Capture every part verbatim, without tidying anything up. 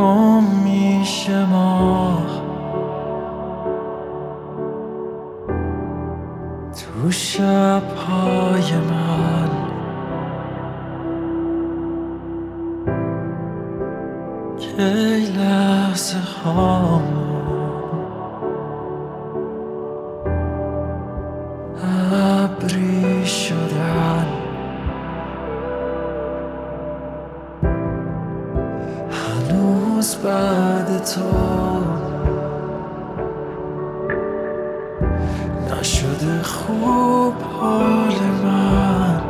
گم میشه ماه تو شب‌های من، کی لحظه هامون ابری شدن، هنوز بعد تو نشده خوب حال من.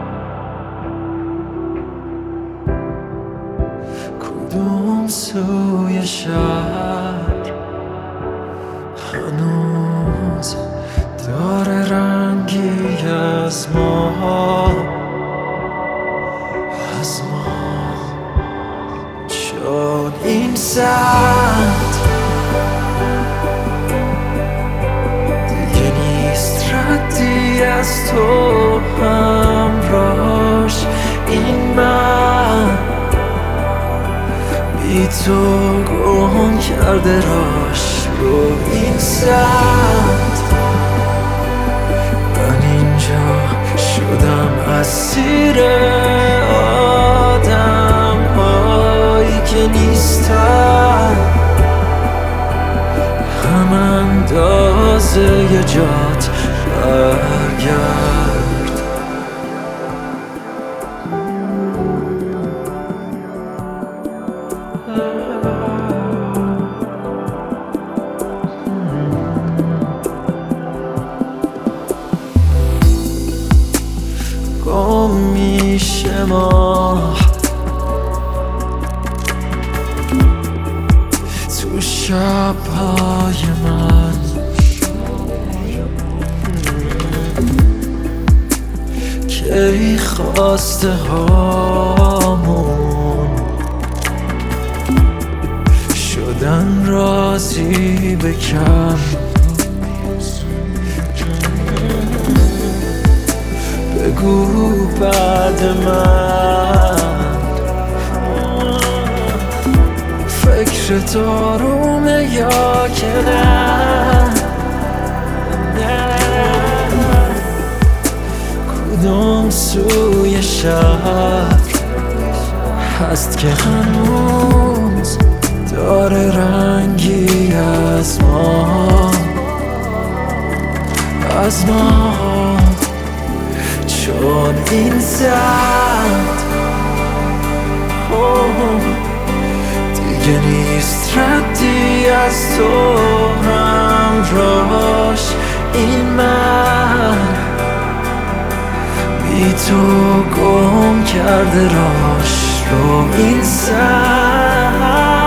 کدوم سوی شهر هنوز داره رنگی از ما، از ما، چون این سمت دیگه نیست ردی از تو همراش. این من بی تو گم کرده راش رو این سمت. من اینجا شدم اسیر آدم هایی که نیستن، هم اندازه ی جات برگرد. گم میشه ماه تو شب‌های من، کی خواسته هامون شدن راضی به کم. بگو بعد من فکر دارومه یا که نه؟ کدوم سوی شهر هست که هنوز داره رنگی از ما، از ما، چون این سمت دیگه نیست ردی از تو همراش. این من بی تو گم کرده راش رو این سمت.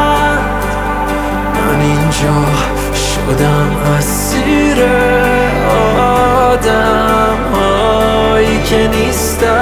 من اینجا شدم اسیر آدم هایی که نیستن،